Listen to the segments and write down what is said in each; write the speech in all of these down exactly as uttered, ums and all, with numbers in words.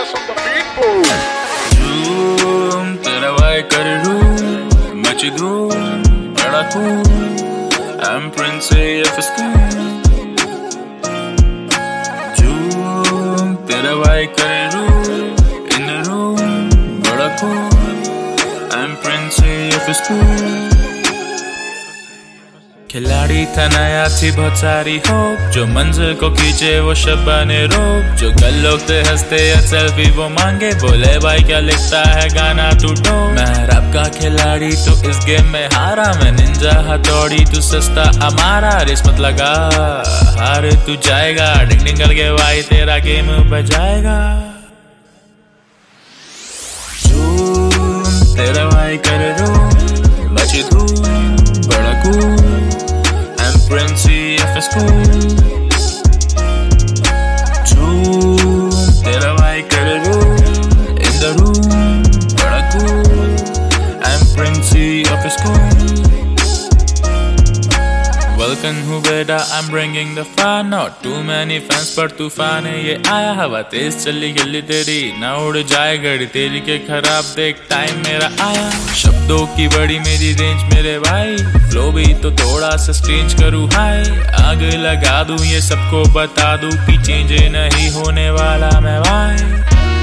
झूम तेरा वाई कर रूम मच धूम बड़ा cool I'm Prince of school झूम तेरा वाई कर रूम in the room बड़ा cool I'm Prince of school खिलाड़ी था नया थी बहुत सारी होप जो मंजिल को खींचे वो शब्बाने रोप जो कल लोग थे हंसते या सेल्फी वो मांगे बोले भाई क्या लिखता है गाना तू टो मैं रैप का खिलाड़ी तो इस गेम में हारा मैं निंजा हथौड़ी तू सस्ता हमारा रेस मत लगा हार तू जाएगा डिंग डिंग करके भाई तेरा गेम बजाएगा झूम तेरा भाई कर रो बची तू बड़ा कूल Prince of school झूम तेरा भाई कर रूम in the room बड़ा cool I'm Prince of school Welcome हूँ बेटा I'm bringing the fire not too many fans पर तूफान है ये आया हवा तेज चली गिल्ली तेरी ना उड़ जाए गड़ी तेरी के खराब देख टाइम मेरा आया शब्दों की बड़ी मेरी रेंज मेरे भाई फ्लो भी तो थोड़ा सा स्ट्रेंज करूँ हाय आग लगा दूं ये सबको बता दूं कि चेंज नहीं होने वाला मैं भाई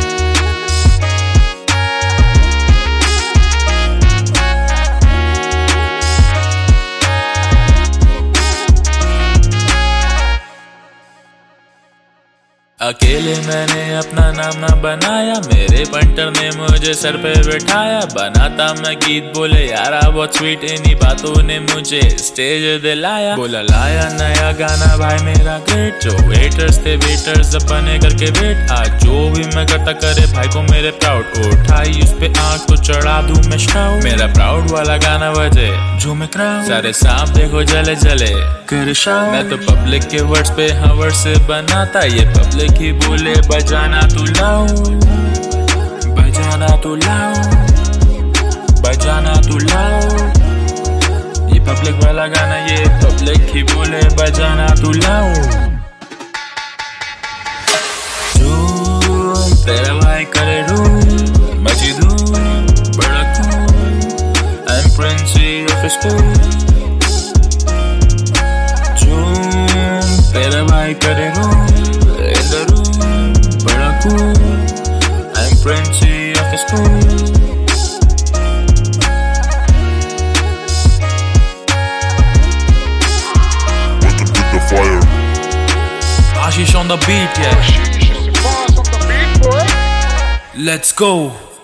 अकेले मैंने अपना नाम ना बनाया मेरे पंटर ने मुझे सर पे बिठाया बनाता मैं गीत बोले यारा बहुत स्वीट इन्हीं बातों ने मुझे स्टेज दिलाया बोला लाया नया गाना भाई मेरा ग्रेट जो वेटर्स थे वेटर्स अब बने करके वेट आज जो भी मैं करता करे भाई को मेरे प्राउड उठाई उस पे आंख तो चढ़ा दूं मैं शाउट मेरा प्राउड वाला गाना बजे जो मैं क्राउड सारे सांप देखो जले जले कर शाउट मैं तो पब्लिक के वर्ड्स पे हाँ वर्ड से बनाता ये पब्लिक ही बोले बजाना तू लाओ बजाना तू लाओ बजाना तू लाओ ये पब्लिक वाला गाना ये पब्लिक ही बोले बजाना तू लाओ झूम तेरा भाई करे रूम मची धूम बड़ा cool I'm Prince of school झूम तेरा भाई करे room in the room, bada cool. I'm Prince of school. Welcome to the fire. Ashish on the beat, yeah. Ashish is the boss on the beat, boy. Let's go.